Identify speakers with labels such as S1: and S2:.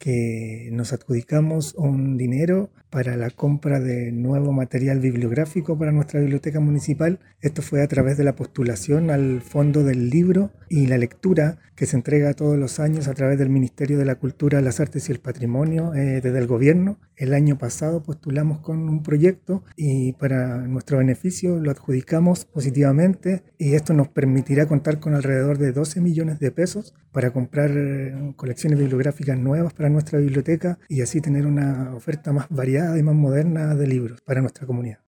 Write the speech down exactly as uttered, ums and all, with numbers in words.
S1: que nos adjudicamos un dinero para la compra de nuevo material bibliográfico para nuestra biblioteca municipal. Esto fue a través de la postulación al Fondo del Libro y la Lectura que se entrega todos los años a través del Ministerio de la Cultura, las Artes y el Patrimonio eh, desde el gobierno. El año pasado postulamos con un proyecto y para nuestro beneficio lo adjudicamos positivamente, y esto nos permitirá contar con alrededor de doce millones de pesos para comprar eh, colecciones bibliográficas nuevas para nuestra biblioteca y así tener una oferta más variada y más moderna de libros para nuestra comunidad.